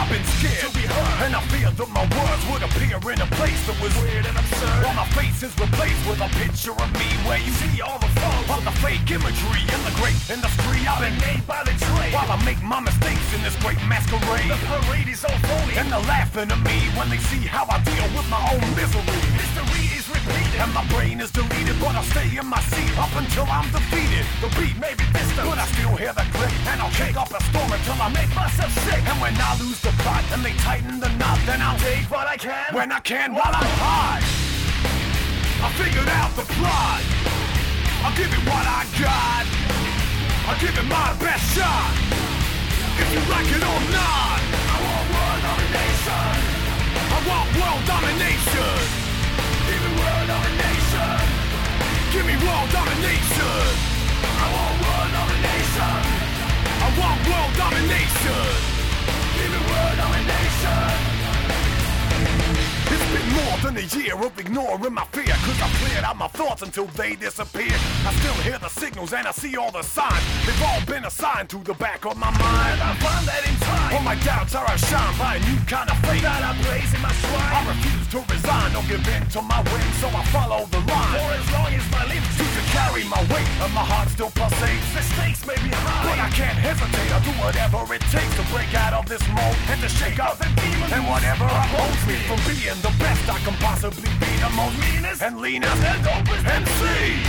I've been scared to be heard, and I feared that my words would appear in a place that was weird and absurd. While my face is replaced with a picture of me where you see all the flaws of the fake imagery in the great industry I've been made by the trade. While I make my mistakes in this great masquerade, the parade is all phony, and they're laughing at me when they see how I deal with my own misery. History is repeated, and my brain is deleted, but I'll stay in my seat up until I'm defeated. The beat may be distant, but I still hear the click, and I'll kick up a storm until I make myself sick. And when I lose the plot and they tighten the knot, then I'll take what I can when I can while I'm high. I figured out the plot, I'll give it what I got, I'll give it my best shot. If you like it or not, I want world domination, I want world domination. Give me world domination, give me world domination. I want world domination, I want world domination. Give me world domination. It's been more than a year of ignoring my fear, cause I cleared out my thoughts until they disappear. I still hear the signals and I see all the signs, they've all been assigned to the back of my mind. I find that in time, all my doubts are outshined by a new kind of faith that I blaze in my shrine. I refuse to resign, don't give in to my whim, so I follow the line. For as long as my limbs choose to carry my weight, and my heart still pulsates. The stakes may be high, but I can't hesitate. I'll do whatever it takes to break out of this mold and to shake out the demons and whatever holds me from being the best I can possibly be, the most meanest and leanest and dopest MC.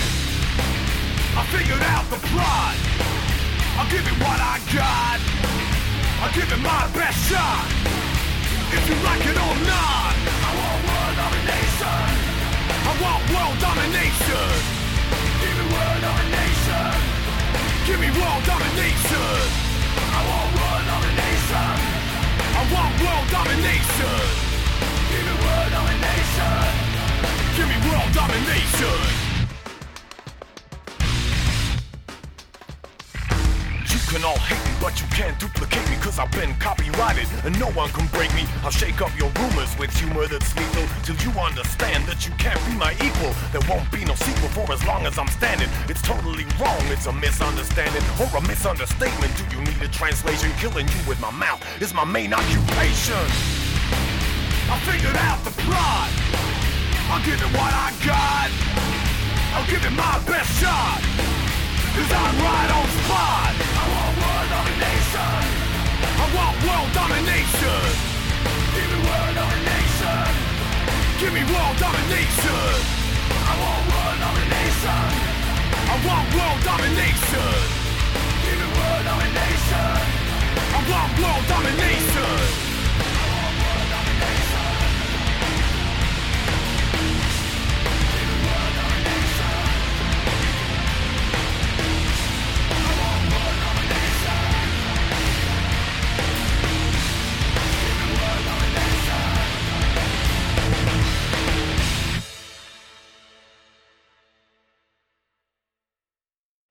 I figured out the plot, I'll give it what I got, I'll give it my best shot. If you like it or not, I want world domination, I want world domination. Give me world domination, give me world domination. I want world domination, I want world domination. Give me world domination, give me world domination. You can all hate me, but you can't duplicate me, cause I've been copyrighted and no one can break me. I'll shake up your rumors with humor that's lethal, till you understand that you can't be my equal. There won't be no sequel for as long as I'm standing. It's totally wrong, it's a misunderstanding or a misunderstatement. Do you need a translation? Killing you with my mouth is my main occupation. I figured out the plot, I'll give it what I got, I'll give it my best shot, cause I'm right on spot. I want world domination, I want world domination. Give me world domination, give me world domination. I want world domination, I want world domination.